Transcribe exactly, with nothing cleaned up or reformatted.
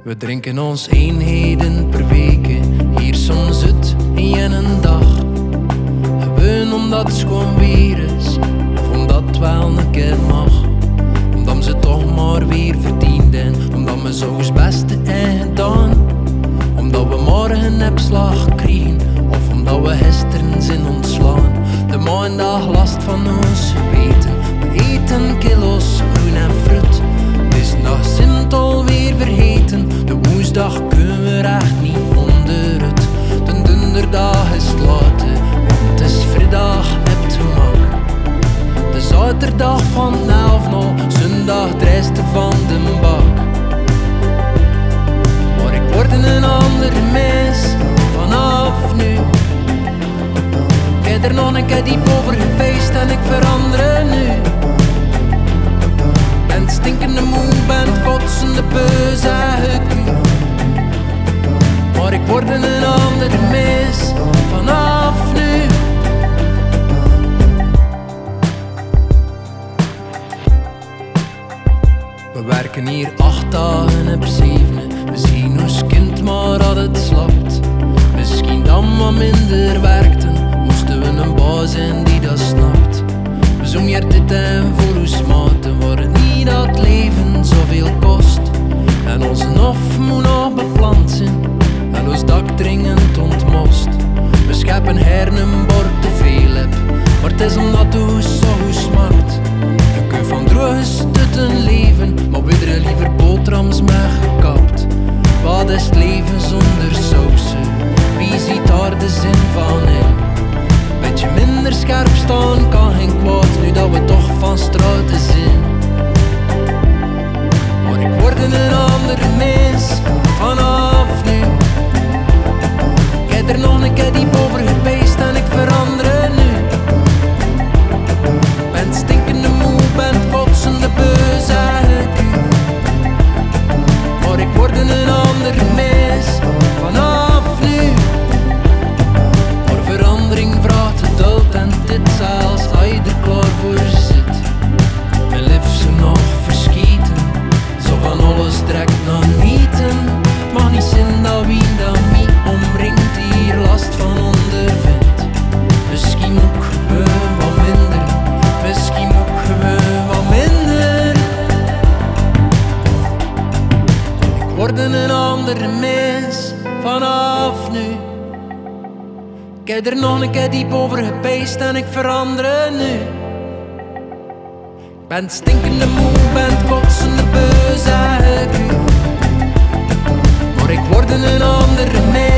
We drinken ons eenheden per week, hier soms het in een dag. Gewoon omdat het schoon weer is, of omdat het wel een keer mag. Omdat ze toch maar weer verdienden, omdat we zo ons beste hebben gedaan. Omdat we morgen een slag krijgen, of omdat we gisteren zijn ontslaan. De maandag last van ons geweten, we eten kilo's groen en fruit. Dinsdag zijn het alweer vergeten, de woensdag kunnen we echt niet onderuit. De donderdag is het later, want het is vrijdag hebt gemak. De zaterdag van elf nul, zondag het reiste van de bak. Maar ik word een ander mens vanaf nu. Ik heb er nog een keer diep over gefeest en ik verander nu. En stinkende moe bent, kotsende beu, zeg ik u. Maar ik word een ander mens vanaf nu. We werken hier acht dagen op zeven. We zien ons kind maar dat het slapt. Misschien dan wat minder werkten, moesten we een baas zijn die dat snapt. We zoeken hier dit en voor ons maten, waar het niet dat het leven zoveel kost. En onze hof moet nog beplant zijn, en ons dak dringend ontmost. We scheppen her een bord te veel heb, maar het is omdat het hoes zo goed smaakt. Je kunt van droge stutten leven, maar weer liever boterhams met gekapt. Wat is het leven zonder sausen? Wie ziet daar de zin van in? Beetje minder scherp staan kan geen kwaad, nu dat we toch van straten zijn. Maar ik word een andere mens vanaf nu. Ik heb er nog een keer diep over geweest en ik verander nu. Ben stinkende moe, ben kotsende beu, zeg ik u. Maar ik word een andere mens vanaf nu. Maar verandering vraagt geduld en dit zelfs als je er klaar voor zit. Mijn lief zo nog verschieten, zo van alles direct naar nieten. Het mag niet zijn dat wie dat mij omringt hier last van ondervindt. Misschien moet ik gewoon wat minder, misschien moet ik gewoon wat minder. Ik word een andere mens vanaf nu. Ik heb er nog een keer diep over gepeest en ik verander nu. Ik ben stinkende moe, ben kotsende beu, zeg ik u. Maar ik word een andere mens